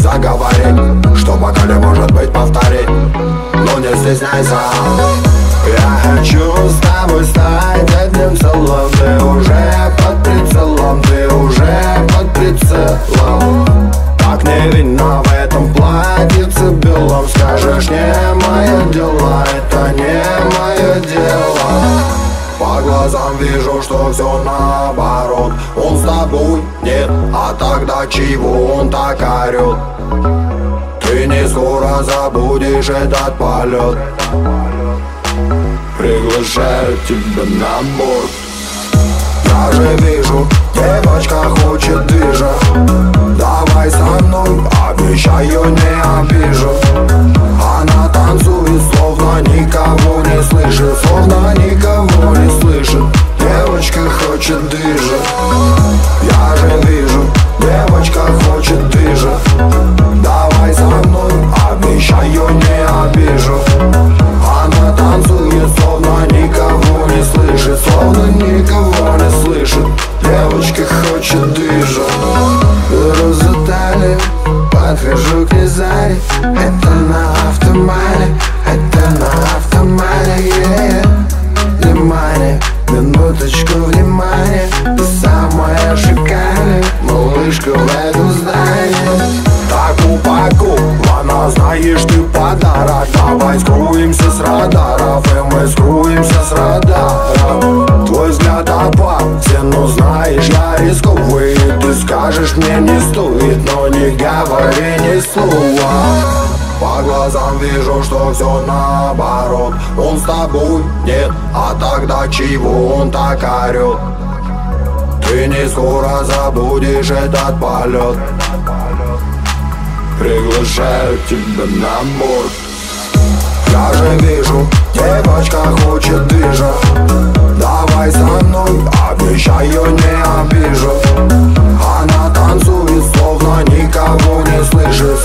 заговорить, что пока не может быть повторить. Но не стесняйся. Я хочу с тобой стать одним целым. Ты уже под прицелом, ты уже под прицелом. Так невинно в этом платьице белом. Скажешь, не мое дело, это не мое дело. По глазам вижу, что все наоборот. Он с тобой нет, а тогда чего он так орет? Ты не скоро забудешь этот полет. Приглашаю тебя на борт. Я же вижу, девочка хочет движа. Давай со мной, обещаю, не обижу. Она танцует, словно никого не слышит. Словно никого не слышит. Девочка хочет движа. Я же вижу, девочка хочет движа. Давай со мной, обещаю, не обижу. Она танцует, словно никого не слышит. Словно никого не слышит. Девочка хочет движа. Беру за талию, подхожу к Низаре. Это на автомате, это на автомате, yeah. Внимание, минуточку внимания. Ты самая шикарная малышка в этом здании. Так упакована, знаешь, ты подарок. Давай скроемся с радаров, и мы скроемся с радаров. Твой взгляд опасен, но знаешь, я рисковый. Ты скажешь, мне не стоит, но не говори ни слова. По глазам вижу, что все наоборот. Он с тобой нет, а тогда чего он так орет? Ты не скоро забудешь этот полет. Приглашаю тебя на борт. Я же вижу, девочка хочет движа. Давай со мной, обещаю, не обижу. Она танцует, словно никого не слышит.